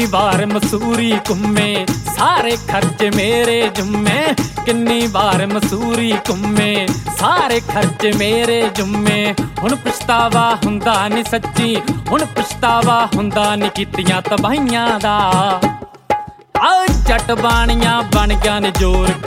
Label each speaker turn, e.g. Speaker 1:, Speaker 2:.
Speaker 1: ਵਾਰ ਮਸੂਰੀ ਘੁੰਮੇ, ਸਾਰੇ ਖਰਚੇ ਮੇਰੇ ਜੁੰਮੇ। ਕਿੰਨੀ ਵਾਰ ਮਸੂਰੀ ਘੁੰਮੇ, ਸਾਰੇ ਖਰਚੇ ਮੇਰੇ ਜੁੰਮੇ। ਹੁਣ ਪਛਤਾਵਾ ਹੁੰਦਾ ਨੀ ਸੱਚੀ, ਹੁਣ ਪਛਤਾਵਾ ਹੁੰਦਾ ਨੀ ਕੀਤੀਆਂ ਤਬਾਹੀਆਂ ਦਾ। ਆ ਜੱਟ ਬਾਣੀਆਂ ਬਣ ਗਿਆ ਨੇ ਜ਼ੋਰ